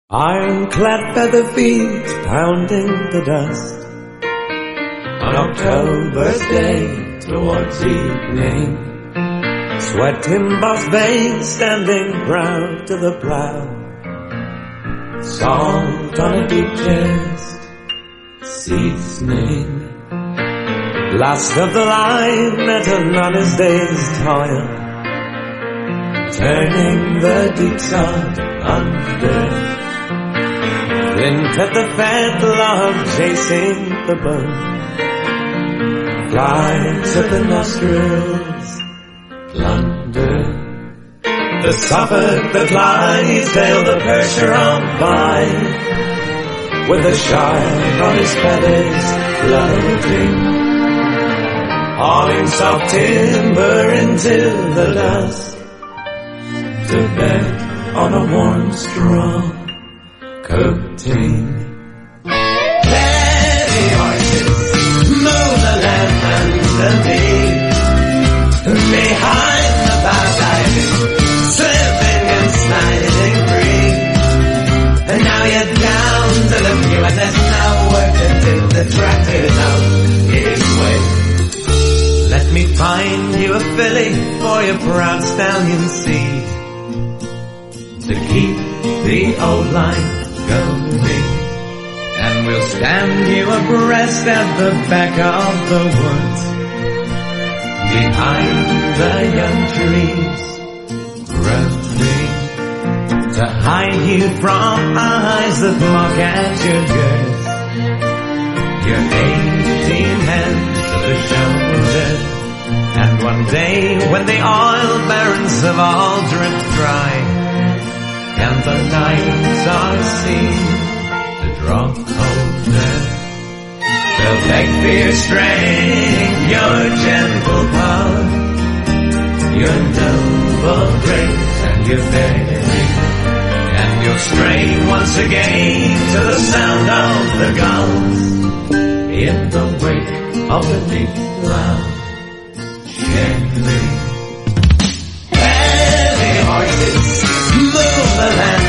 Ironclad feather feet pounding the dust on October's day towards evening. Sweat embossed veins standing proud to the plow. Salt on a deep chest, seasoning. Last of the line at an honest day's toil, turning the deep sod under. Flint at the fat log chasing the bone. Flies at the nostrils, plunder. The Suffolk, the Clydesdale, the Percheron by, with the shine on his feathers floating, hauling soft timber into the dust, to bed on a warm straw coating. Heavy horses move the land and the deep. Behind the bars I've been slipping and sliding free. And now you're down to the view and there's no work to do. The track is out its way. Let me find you a filly for your proud stallion seed, to keep the old line going, and we'll stand you abreast at the back of the woods, behind the young trees growing, to hide you from eyes that mock at your girth, your 18 hands to the shoulder. And one day when the oil barons have all dripped dry, and the nights are seen to draw colder, they'll beg for your strength, your gentle power, your noble grace and your bearing, and you'll strain once again to the sound of the gulls in the wake of the deep cloud sharing. Heavy horses move the land